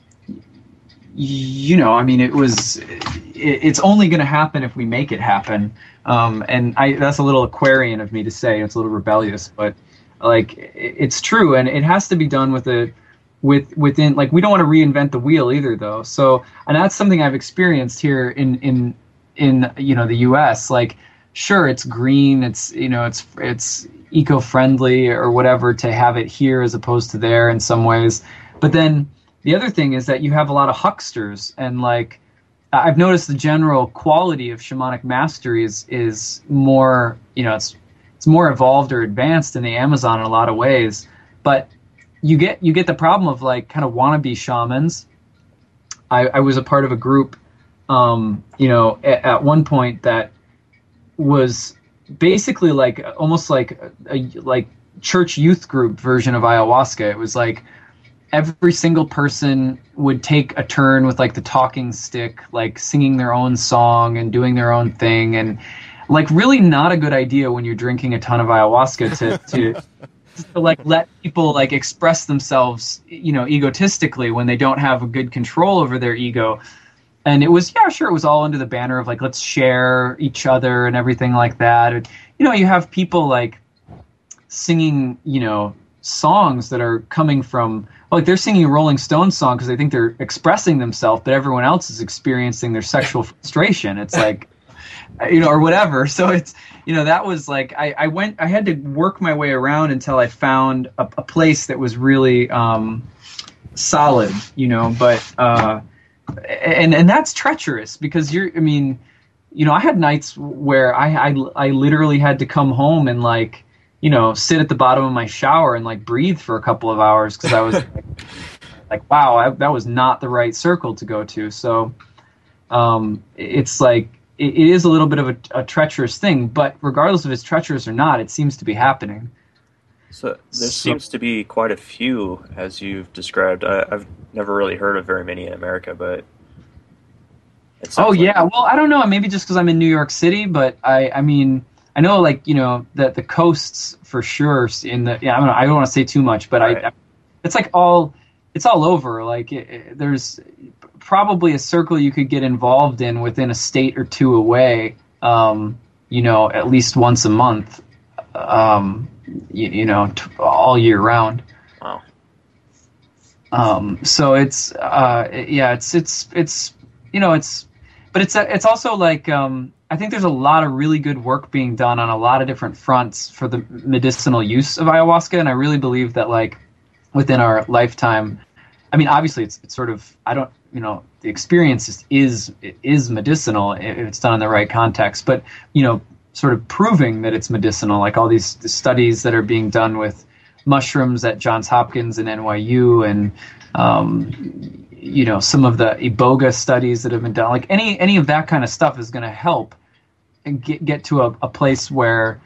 I mean, it's only going to happen if we make it happen. And that's a little Aquarian of me to say. It's a little rebellious, but it's true, and it has to be done within, we don't want to reinvent the wheel either, though. So, and that's something I've experienced here in the U.S. Sure, it's green, it's eco-friendly or whatever to have it here as opposed to there in some ways. But then the other thing is that you have a lot of hucksters, and I've noticed the general quality of shamanic mastery is more, it's more evolved or advanced in the Amazon in a lot of ways. But you get the problem of kind of wannabe shamans. I was a part of a group, at one point that was basically almost like a church youth group version of ayahuasca. It was every single person would take a turn with the talking stick, singing their own song and doing their own thing, and really not a good idea when you're drinking a ton of ayahuasca to let people express themselves, egotistically when they don't have a good control over their ego. And it was, it was all under the banner of let's share each other and everything like that. And, you have people singing, songs that are coming from, they're singing a Rolling Stones song because they think they're expressing themselves, but everyone else is experiencing their sexual frustration. It's or whatever. So it's, that was I had to work my way around until I found a place that was really solid, but and that's treacherous because I had nights where I literally had to come home and sit at the bottom of my shower and breathe for a couple of hours because I was wow, that was not the right circle to go to. So it's it is a little bit of a treacherous thing, but regardless if it's treacherous or not, it seems to be happening. So there seems to be quite a few, as you've described. I've never really heard of very many in America, but It Oh sounds like. yeah, well I don't know, maybe just because I'm in New York City, but I mean I know like that the coasts for sure in the I don't want to say too much, but Right. it's like it's all over. Like there's probably a circle you could get involved in within a state or two away. At least once a month. All year round. Wow. So it's but it's also like I think there's a lot of really good work being done on a lot of different fronts for the medicinal use of ayahuasca, and I really believe that like within our lifetime, I mean, obviously it's sort of the experience is medicinal if it's done in the right context, but sort of proving that it's medicinal, like all these studies that are being done with mushrooms at Johns Hopkins and NYU, and some of the iboga studies that have been done. Like any of that kind of stuff is going to help and get to a place where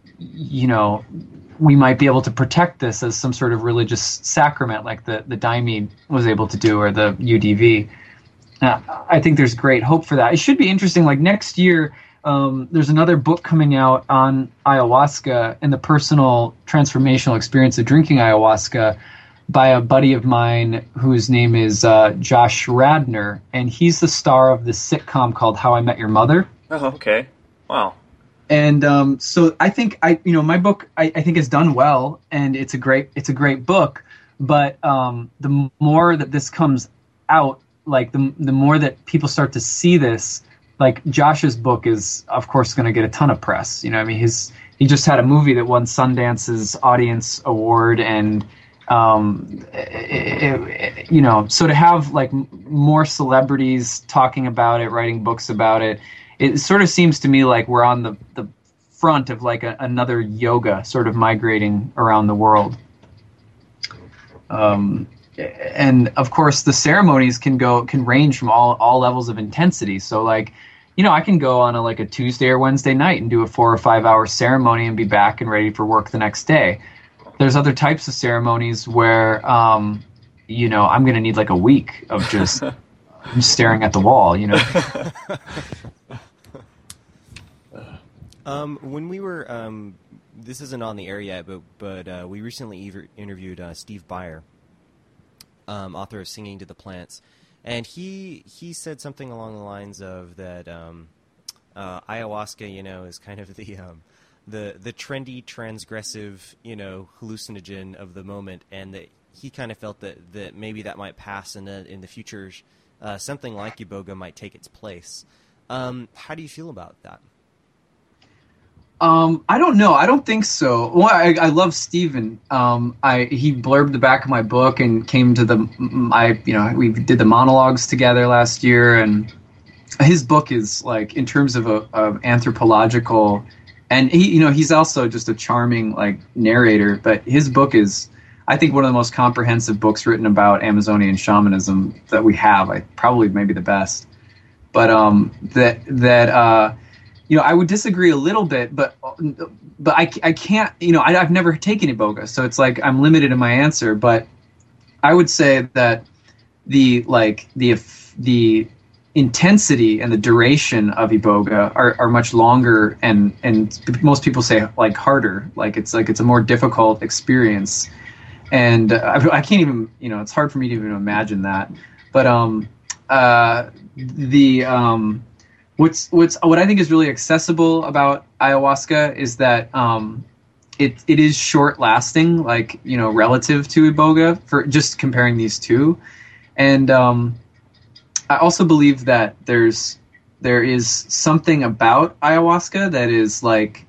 we might be able to protect this as some sort of religious sacrament, like the Daime was able to do, or the UDV. I think there's great hope for that. It should be interesting. Like next year, there's another book coming out on ayahuasca and the personal transformational experience of drinking ayahuasca by a buddy of mine whose name is Josh Radnor, and he's the star of this sitcom called How I Met Your Mother. Oh, okay. Wow. And so I think my book I think is done well, and it's a great book. But the more that this comes out, like the more that people start to see this, like Josh's book is of course going to get a ton of press. He just had a movie that won Sundance's Audience Award, and so to have like more celebrities talking about it, writing books about it, it sort of seems to me like we're on the front of like another yoga sort of migrating around the world. And of course the ceremonies can range from all levels of intensity. So like, I can go on a Tuesday or Wednesday night and do a 4 or 5 hour ceremony and be back and ready for work the next day. There's other types of ceremonies where, I'm going to need like a week of just staring at the wall, When we were, this isn't on the air yet, but we recently interviewed Steve Byer, author of Singing to the Plants, and he said something along the lines of that ayahuasca, is kind of the trendy, transgressive, hallucinogen of the moment, and that he kind of felt that maybe that might pass, and that in the future something like iboga might take its place. How do you feel about that? I don't know. I don't think so. Well, I love Stephen. He blurbed the back of my book and came to we did the monologues together last year, and his book is like, in terms of a anthropological, and he's also just a charming like narrator, but his book is, I think, one of the most comprehensive books written about Amazonian shamanism that we have. Probably maybe the best. But I would disagree a little bit, but I can't, I've never taken iboga, so it's like I'm limited in my answer. But I would say that the intensity and the duration of iboga are much longer, and most people say like harder, like it's a more difficult experience, and I can't even, it's hard for me to even imagine that. But what I think is really accessible about ayahuasca is that it is short lasting, like, relative to iboga, for just comparing these two. And I also believe that there is something about ayahuasca that is like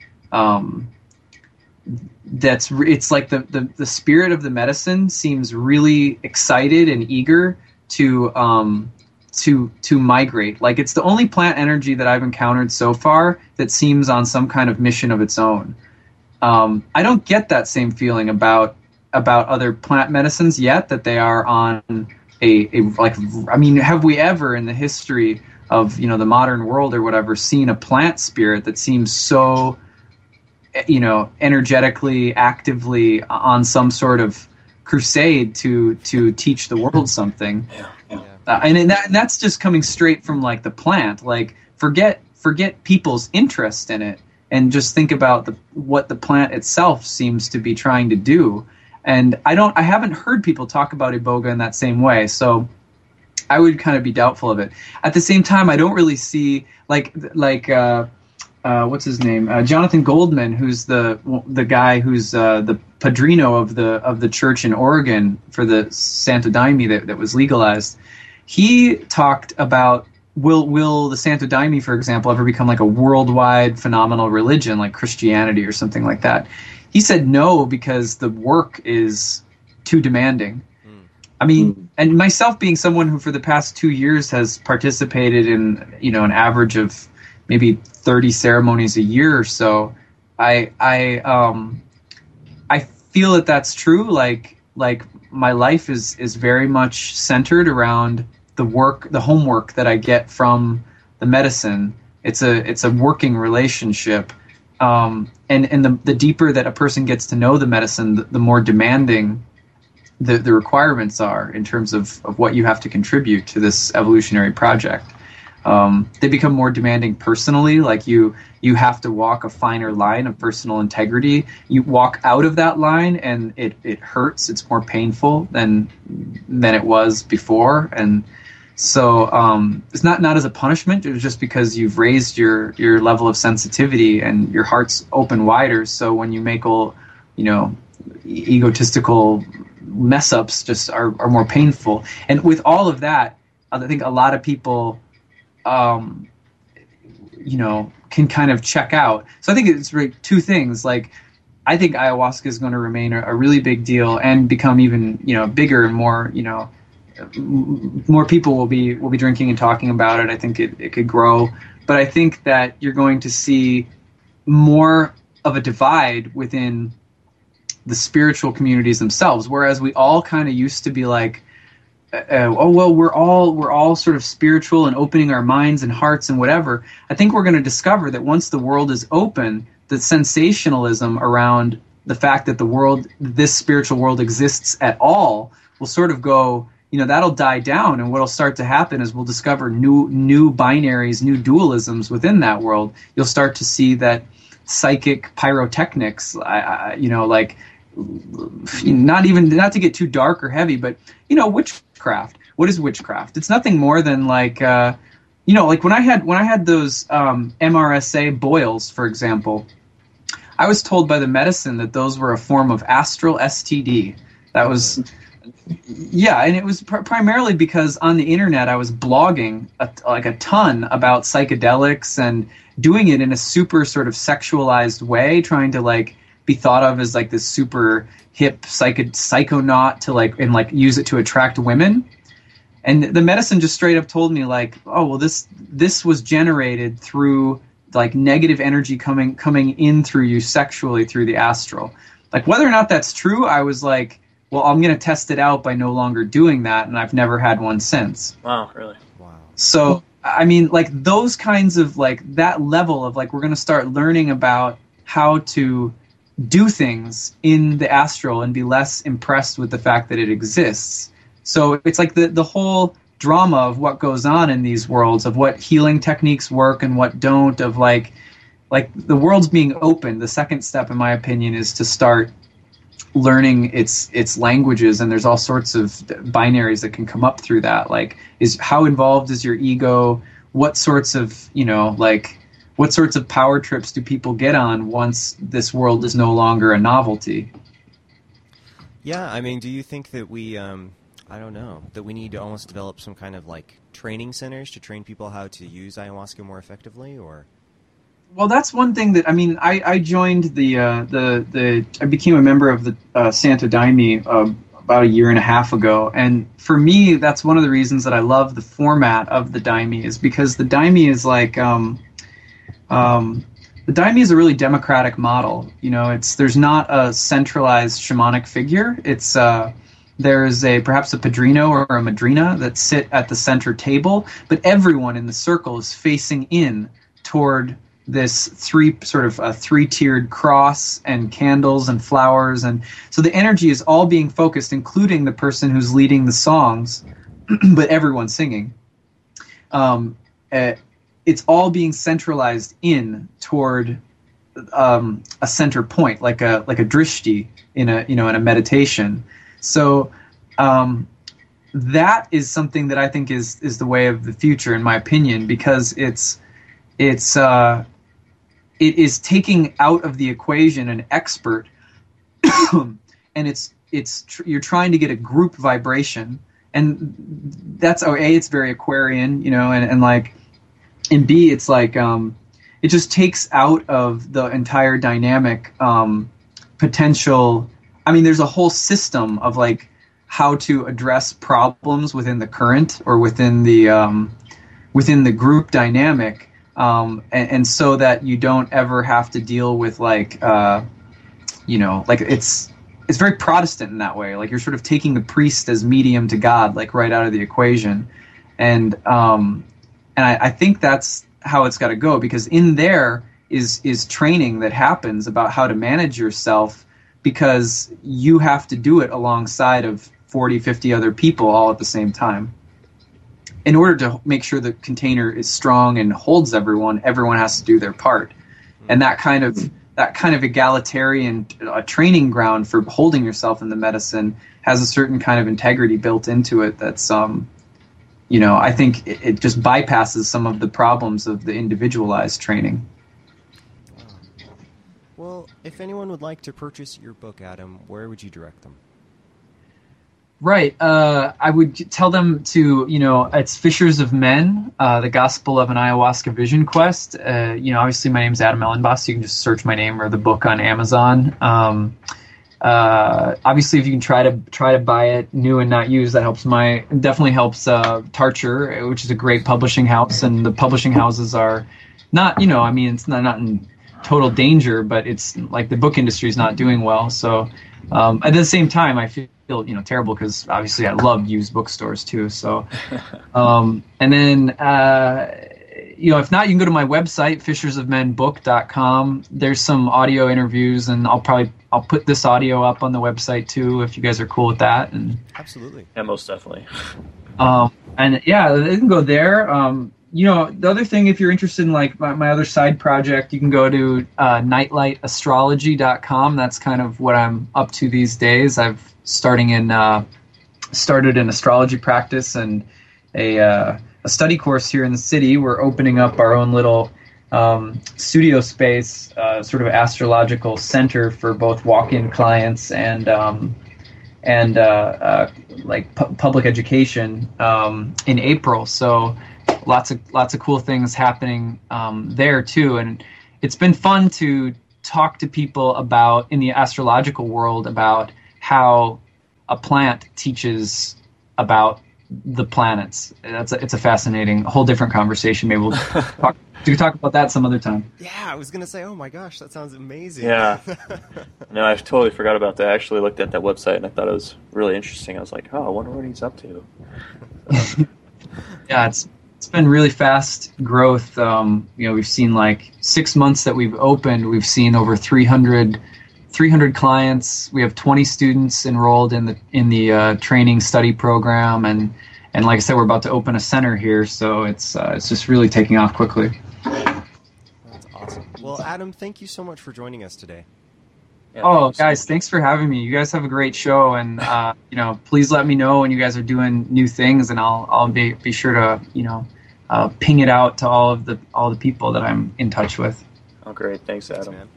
it's like the spirit of the medicine seems really excited and eager to migrate. Like, it's the only plant energy that I've encountered so far that seems on some kind of mission of its own. I don't get that same feeling about other plant medicines yet, that they are on have we ever in the history of, the modern world or whatever, seen a plant spirit that seems so, energetically, actively on some sort of crusade to teach the world something? Yeah. And that's just coming straight from like the plant. Like forget people's interest in it, and just think about what the plant itself seems to be trying to do. And I haven't heard people talk about Iboga in that same way. So I would kind of be doubtful of it. At the same time, I don't really see like what's his name? Jonathan Goldman, who's the guy who's the padrino of the church in Oregon for the Santo Daime that was legalized. He talked about will the Santo Daime, for example, ever become like a worldwide phenomenal religion like Christianity or something like that? He said no, because the work is too demanding. I mean, and myself being someone who for the past 2 years has participated in, an average of maybe 30 ceremonies a year or so, I feel that that's true. Like my life is very much centered around the homework that I get from the medicine. It's a working relationship. And the deeper that a person gets to know the medicine, the more demanding the requirements are in terms of what you have to contribute to this evolutionary project. They become more demanding personally. Like you have to walk a finer line of personal integrity. You walk out of that line and it hurts. It's more painful than it was before. And so it's not as a punishment. It was just because you've raised your level of sensitivity and your heart's open wider. So when you make egotistical mess ups just are more painful. And with all of that, I think a lot of people can kind of check out. So I think it's really two things. Like, I think ayahuasca is going to remain a really big deal and become even, bigger and more, more people will be drinking and talking about it. I think it could grow. But I think that you're going to see more of a divide within the spiritual communities themselves, whereas we all kind of used to be like, we're all sort of spiritual and opening our minds and hearts and whatever. I think we're going to discover that once the world is open, the sensationalism around the fact that this spiritual world exists at all, will sort of go, that'll die down. And what'll start to happen is we'll discover new binaries, new dualisms within that world. You'll start to see that psychic pyrotechnics, like, not to get too dark or heavy, but witchcraft. What is witchcraft? It's nothing more than like like when I had those MRSA boils, for example, I was told by the medicine that those were a form of astral STD. That was and it was primarily because on the internet I was blogging a ton about psychedelics and doing it in a super sort of sexualized way, trying to like be thought of as like this super hip psychonaut to like use it to attract women. And the medicine just straight up told me like, oh, well, this was generated through like negative energy coming in through you sexually through the astral. Like, whether or not that's true, I was like, well, I'm going to test it out by no longer doing that. And I've never had one since. Wow, really? Wow. So, I mean, like those kinds of like that level of like, we're going to start learning about how to do things in the astral and be less impressed with the fact that it exists. So it's like the whole drama of what goes on in these worlds, of what healing techniques work and what don't, of like the world's being opened. The second step, in my opinion, is to start learning its languages, and there's all sorts of binaries that can come up through that. Like, is how involved is your ego? What sorts of what sorts of power trips do people get on once this world is no longer a novelty? Yeah, I mean, do you think that we, I don't know, that we need to almost develop some kind of like training centers to train people how to use ayahuasca more effectively, or? Well, that's one thing that, I mean, I joined I became a member of the Santo Daime about a year and a half ago, and for me, that's one of the reasons that I love the format of the Daime, is because the Daime is like, the Daime is a really democratic model. There's not a centralized shamanic figure. It's there's perhaps a padrino or a madrina that sit at the center table, but everyone in the circle is facing in toward this three-tiered cross and candles and flowers, and so the energy is all being focused, including the person who's leading the songs, but everyone's singing. It's all being centralized in toward a center point, like a drishti in a meditation. So that is something that I think is the way of the future, in my opinion, because it is taking out of the equation an expert, and you're trying to get a group vibration, and that's it's very Aquarian, and like, and B, it's like it just takes out of the entire dynamic potential. I mean, there's a whole system of like how to address problems within the current or within the group dynamic, and so that you don't ever have to deal with like it's very Protestant in that way. Like, you're sort of taking the priest as medium to God, like right out of the equation, and I think that's how it's got to go, because in there is training that happens about how to manage yourself, because you have to do it alongside of 40, 50 other people all at the same time. In order to make sure the container is strong and holds everyone has to do their part. And that kind of egalitarian training ground for holding yourself in the medicine has a certain kind of integrity built into it that's I think it just bypasses some of the problems of the individualized training. Well, if anyone would like to purchase your book, Adam, where would you direct them? Right. I would tell them to, it's Fishers of Men, the Gospel of an Ayahuasca Vision Quest. Obviously my name's Adam Ellenboss. You can just search my name or the book on Amazon. Obviously, if you can try to buy it new and not used, that definitely helps Tarcher, which is a great publishing house, and the publishing houses are not, it's not in total danger, but it's like the book industry is not doing well. So at the same time, I feel terrible, because obviously I love used bookstores too. So and then if not, you can go to my website, fishersofmenbook.com. There's some audio interviews, and I'll put this audio up on the website too, if you guys are cool with that. And absolutely, yeah, most definitely. And yeah, they can go there. The other thing, if you're interested in like my other side project, you can go to nightlightastrology.com. That's kind of what I'm up to these days. I've started an astrology practice and a study course here in the city. We're opening up our own little studio space, sort of astrological center for both walk-in clients and public education in April. So lots of cool things happening there too, and it's been fun to talk to people about, in the astrological world, about how a plant teaches about the planets. It's a fascinating, whole different conversation. Maybe we'll talk about that some other time. Yeah, I was gonna say, oh my gosh, that sounds amazing. Yeah, no, I totally forgot about that. I actually looked at that website and I thought it was really interesting. I was like, oh, I wonder what he's up to. Yeah, it's been really fast growth. We've seen like 6 months that we've opened, we've seen over 300 clients. We have 20 students enrolled in the training study program, and like I said, we're about to open a center here, so it's just really taking off quickly. That's awesome. Well, Adam, thank you so much for joining us today. Yeah, guys, thanks for having me. You guys have a great show, and please let me know when you guys are doing new things, and I'll be sure to ping it out to all the people that I'm in touch with. Oh, great! Thanks, Adam. Thanks, man.